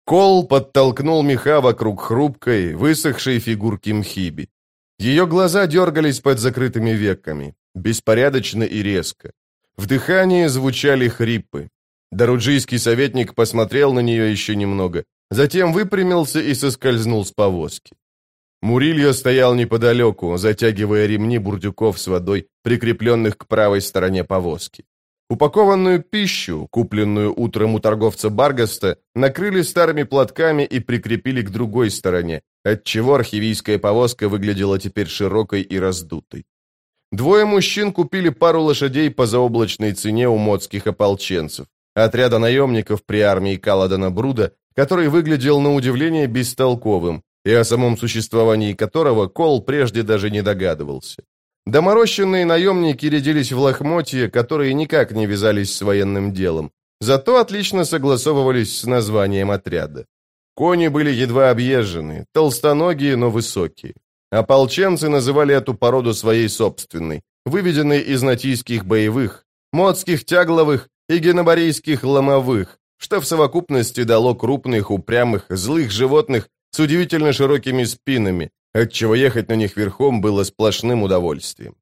Кол подтолкнул меха вокруг хрупкой, высохшей фигурки Мхиби. Ее глаза дергались под закрытыми веками, беспорядочно и резко. В дыхании звучали хрипы. Даруджийский советник посмотрел на нее еще немного, затем выпрямился и соскользнул с повозки. Мурильо стоял неподалеку, затягивая ремни бурдюков с водой, прикрепленных к правой стороне повозки. Упакованную пищу, купленную утром у торговца Баргаста, накрыли старыми платками и прикрепили к другой стороне, отчего архивийская повозка выглядела теперь широкой и раздутой. Двое мужчин купили пару лошадей по заоблачной цене у мотских ополченцев, отряда наемников при армии Каладана Бруда, который выглядел на удивление бестолковым, и о самом существовании которого Кол прежде даже не догадывался. Доморощенные наемники рядились в лохмотья, которые никак не вязались с военным делом, зато отлично согласовывались с названием отряда. Кони были едва объезжены, толстоногие, но высокие. Ополченцы называли эту породу своей собственной, выведенной из натийских боевых, мотских тягловых и генобарийских ломовых, что в совокупности дало крупных, упрямых, злых животных с удивительно широкими спинами, отчего ехать на них верхом было сплошным удовольствием.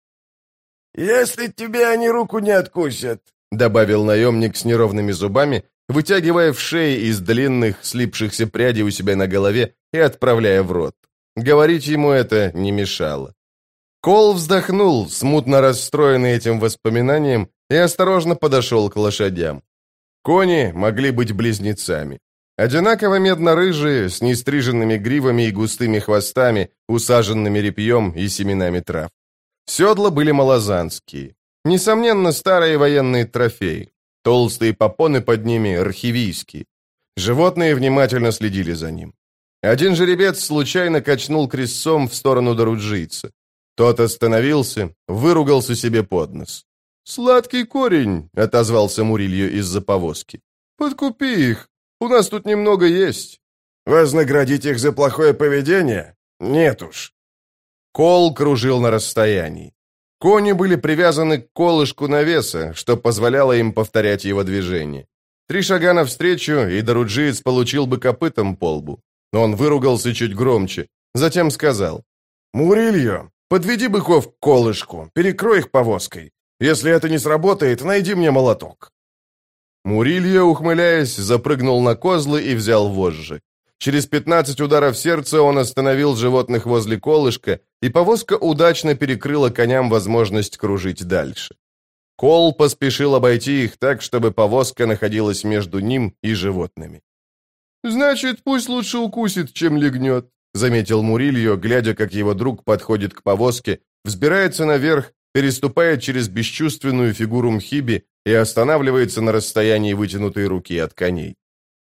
«Если тебе они руку не откусят», — добавил наемник с неровными зубами, вытягивая в шее из длинных, слипшихся прядей у себя на голове и отправляя в рот. Говорить ему это не мешало. Кол вздохнул, смутно расстроенный этим воспоминанием, и осторожно подошел к лошадям. Кони могли быть близнецами. Одинаково медно-рыжие, с нестриженными гривами и густыми хвостами, усаженными репьем и семенами трав. Седла были малозанские. Несомненно, старые военные трофеи. Толстые попоны под ними архивийские. Животные внимательно следили за ним. Один жеребец случайно качнул крестцом в сторону даруджийца. Тот остановился, выругался себе под нос. «Сладкий корень», — отозвался Мурильо из-за повозки. «Подкупи их. У нас тут немного есть». «Вознаградить их за плохое поведение? Нет уж». Кол кружил на расстоянии. Кони были привязаны к колышку навеса, что позволяло им повторять его движение. 3 шага навстречу, и даруджиец получил бы копытом по лбу. Он выругался чуть громче, затем сказал: «Мурильо, подведи быков к колышку, перекрой их повозкой. Если это не сработает, найди мне молоток». Мурильо, ухмыляясь, запрыгнул на козлы и взял вожжи. Через 15 ударов сердца он остановил животных возле колышка, и повозка удачно перекрыла коням возможность кружить дальше. Кол поспешил обойти их так, чтобы повозка находилась между ним и животными. «Значит, пусть лучше укусит, чем легнет», — заметил Мурильо, глядя, как его друг подходит к повозке, взбирается наверх, переступает через бесчувственную фигуру Мхиби и останавливается на расстоянии вытянутой руки от коней.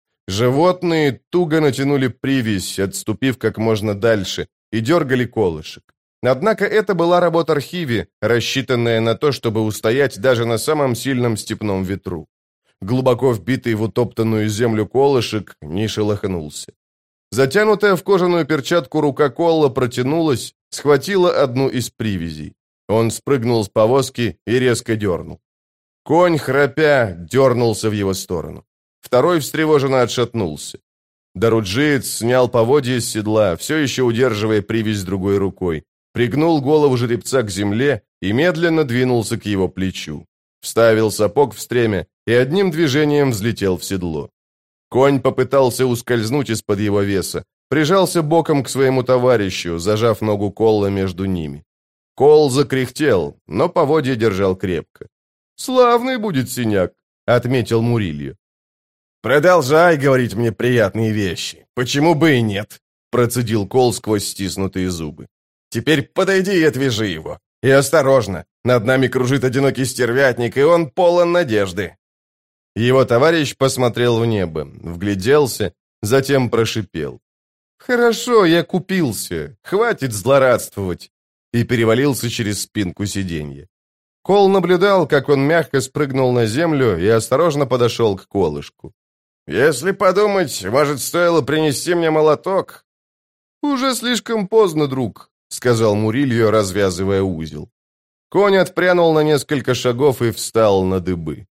Животные туго натянули привязь, отступив как можно дальше, и дергали колышек. Однако это была работа архиви, рассчитанная на то, чтобы устоять даже на самом сильном степном ветру. Глубоко вбитый в утоптанную землю колышек не шелохнулся. Затянутая в кожаную перчатку рука Колла протянулась, схватила одну из привязей. Он спрыгнул с повозки и резко дернул. Конь, храпя, дернулся в его сторону. Второй встревоженно отшатнулся. Даруджиец снял поводья с седла, все еще удерживая привязь другой рукой, пригнул голову жеребца к земле и медленно двинулся к его плечу. Вставил сапог в стремя и одним движением взлетел в седло. Конь попытался ускользнуть из-под его веса, прижался боком к своему товарищу, зажав ногу Колла между ними. Кол закряхтел, но поводья держал крепко. «Славный будет синяк», — отметил Мурильо. «Продолжай говорить мне приятные вещи. Почему бы и нет?» — процедил Кол сквозь стиснутые зубы. «Теперь подойди и отвяжи его. И осторожно, над нами кружит одинокий стервятник, и он полон надежды». Его товарищ посмотрел в небо, вгляделся, затем прошипел: «Хорошо, я купился, хватит злорадствовать», и перевалился через спинку сиденья. Кол наблюдал, как он мягко спрыгнул на землю и осторожно подошел к колышку. «Если подумать, может, стоило принести мне молоток?» «Уже слишком поздно, друг», — сказал Мурильо, развязывая узел. Конь отпрянул на несколько шагов и встал на дыбы.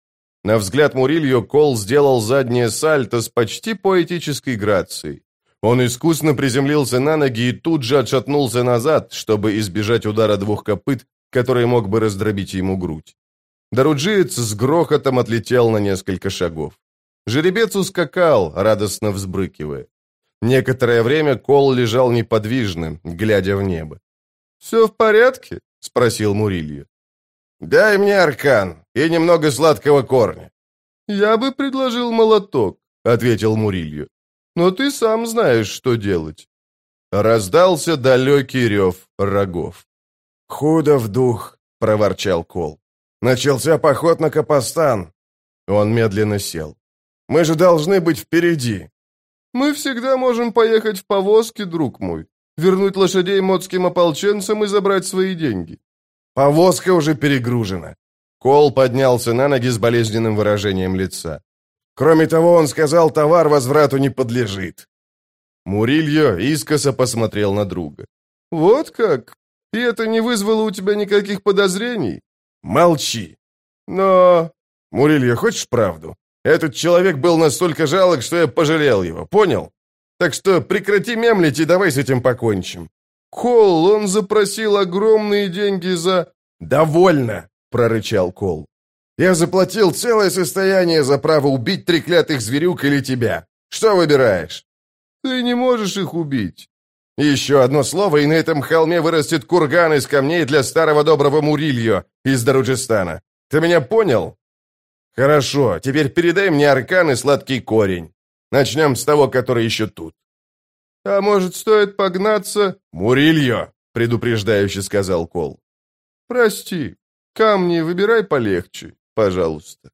На взгляд Мурильо Кол сделал заднее сальто с почти поэтической грацией. Он искусно приземлился на ноги и тут же отшатнулся назад, чтобы избежать удара двух копыт, который мог бы раздробить ему грудь. Даруджиец с грохотом отлетел на несколько шагов. Жеребец ускакал, радостно взбрыкивая. Некоторое время Кол лежал неподвижно, глядя в небо. «Все в порядке?» — спросил Мурильо. «Дай мне аркан и немного сладкого корня». «Я бы предложил молоток», — ответил Мурильо. «Но ты сам знаешь, что делать». Раздался далекий рев рогов. «Худо в дух», — проворчал Кол. «Начался поход на Капостан». Он медленно сел. «Мы же должны быть впереди». «Мы всегда можем поехать в повозке, друг мой, вернуть лошадей мотским ополченцам и забрать свои деньги». «Повозка уже перегружена». Кол поднялся на ноги с болезненным выражением лица. «Кроме того, он сказал, товар возврату не подлежит». Мурильо искоса посмотрел на друга. «Вот как? И это не вызвало у тебя никаких подозрений?» «Молчи». «Но...» «Мурильо, хочешь правду? Этот человек был настолько жалок, что я пожалел его, понял? Так что прекрати мемлить и давай с этим покончим». «Кол, он запросил огромные деньги за...» «Довольно!» — прорычал Кол. «Я заплатил целое состояние за право убить треклятых зверюк или тебя. Что выбираешь?» «Ты не можешь их убить». «Еще одно слово, и на этом холме вырастет курган из камней для старого доброго Мурильо из Даруджистана. Ты меня понял?» «Хорошо, теперь передай мне аркан и сладкий корень. Начнем с того, который еще тут». «А может, стоит погнаться?» «Мурильо», — предупреждающе сказал Кол. «Прости, камни выбирай полегче, пожалуйста».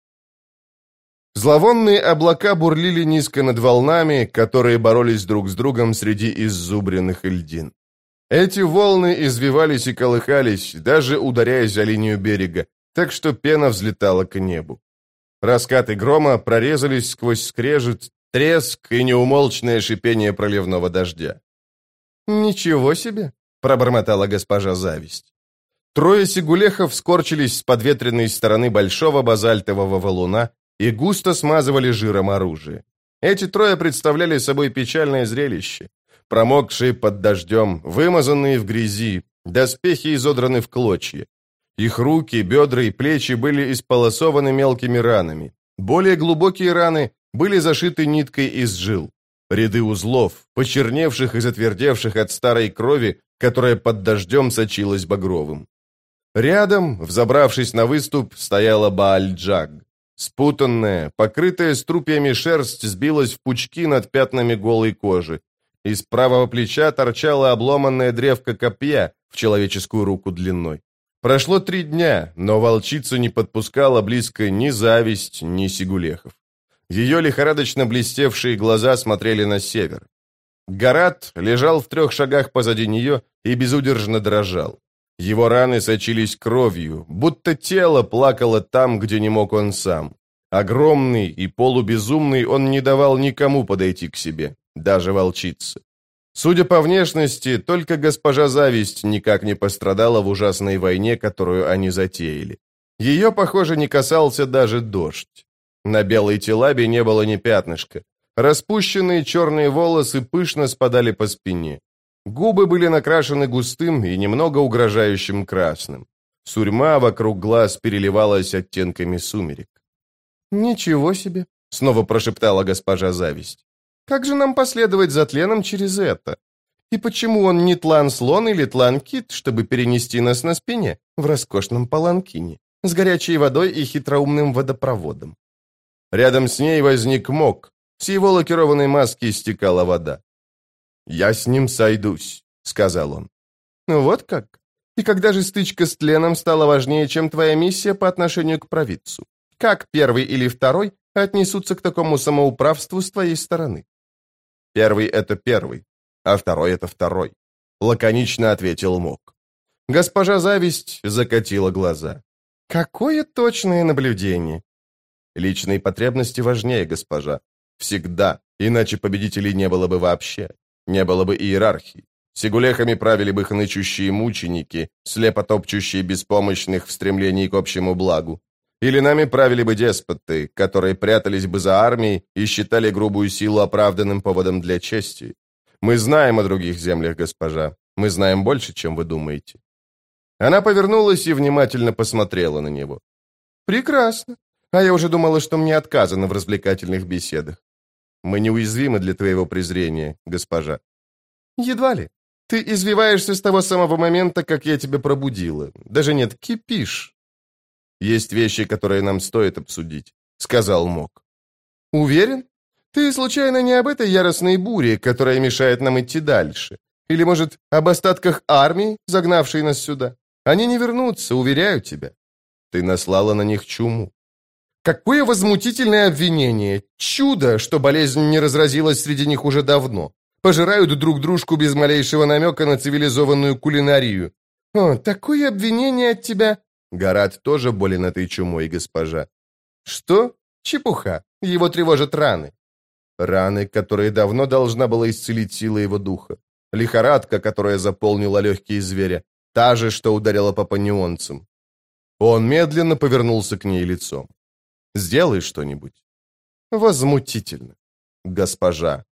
Зловонные облака бурлили низко над волнами, которые боролись друг с другом среди иззубренных льдин. Эти волны извивались и колыхались, даже ударяясь о линию берега, так что пена взлетала к небу. Раскаты грома прорезались сквозь скрежет, треск и неумолчное шипение проливного дождя. «Ничего себе!» — пробормотала госпожа Зависть. Трое сигулехов скорчились с подветренной стороны большого базальтового валуна и густо смазывали жиром оружие. Эти трое представляли собой печальное зрелище. Промокшие под дождем, вымазанные в грязи, доспехи изодраны в клочья. Их руки, бедра и плечи были исполосованы мелкими ранами. Более глубокие раны были зашиты ниткой из жил. Ряды узлов, почерневших и затвердевших от старой крови, которая под дождем сочилась багровым. Рядом, взобравшись на выступ, стояла Бааль-Джаг. Спутанная, покрытая струпьями шерсть сбилась в пучки над пятнами голой кожи. Из правого плеча торчала обломанная древко копья в человеческую руку длиной. Прошло 3 дня, но волчицу не подпускала близко ни Зависть, ни Сигулехов. Ее лихорадочно блестевшие глаза смотрели на север. Гарат лежал в 3 шагах позади нее и безудержно дрожал. Его раны сочились кровью, будто тело плакало там, где не мог он сам. Огромный и полубезумный, он не давал никому подойти к себе, даже волчице. Судя по внешности, только госпожа Зависть никак не пострадала в ужасной войне, которую они затеяли. Ее, похоже, не касался даже дождь. На белой телабе не было ни пятнышка. Распущенные черные волосы пышно спадали по спине. Губы были накрашены густым и немного угрожающим красным. Сурьма вокруг глаз переливалась оттенками сумерек. «Ничего себе!» — снова прошептала госпожа Зависть. «Как же нам последовать за тленом через это? И почему он не тлан-слон или тлан-кит, чтобы перенести нас на спине в роскошном паланкине, с горячей водой и хитроумным водопроводом?» Рядом с ней возник Мок. С его лакированной маски стекала вода. «Я с ним сойдусь», — сказал он. «Вот как? И когда же стычка с тленом стала важнее, чем твоя миссия по отношению к провидцу? Как первый или второй отнесутся к такому самоуправству с твоей стороны?» «Первый — это первый, а второй — это второй», — лаконично ответил Мок. Госпожа Зависть закатила глаза. «Какое точное наблюдение!» «Личные потребности важнее, госпожа. Всегда, иначе победителей не было бы вообще. Не было бы иерархии. Сигулехами правили бы хнычущие мученики, слепо топчущие беспомощных в стремлении к общему благу. Или нами правили бы деспоты, которые прятались бы за армией и считали грубую силу оправданным поводом для чести. Мы знаем о других землях, госпожа. Мы знаем больше, чем вы думаете». Она повернулась и внимательно посмотрела на него. «Прекрасно. А я уже думала, что мне отказано в развлекательных беседах. Мы неуязвимы для твоего презрения, госпожа». «Едва ли. Ты извиваешься с того самого момента, как я тебя пробудила. Даже нет, кипишь». «Есть вещи, которые нам стоит обсудить», — сказал Мок. «Уверен? Ты, случайно, не об этой яростной буре, которая мешает нам идти дальше? Или, может, об остатках армии, загнавшей нас сюда? Они не вернутся, уверяю тебя. Ты наслала на них чуму». «Какое возмутительное обвинение! Чудо, что болезнь не разразилась среди них уже давно. Пожирают друг дружку без малейшего намека на цивилизованную кулинарию. О, такое обвинение от тебя!» «Гарат тоже болен этой чумой, госпожа». «Что? Чепуха. Его тревожат раны». «Раны, которые давно должна была исцелить сила его духа. Лихорадка, которая заполнила легкие зверя. Та же, что ударила по панионцам». Он медленно повернулся к ней лицом. «Сделай что-нибудь». «Возмутительно, госпожа».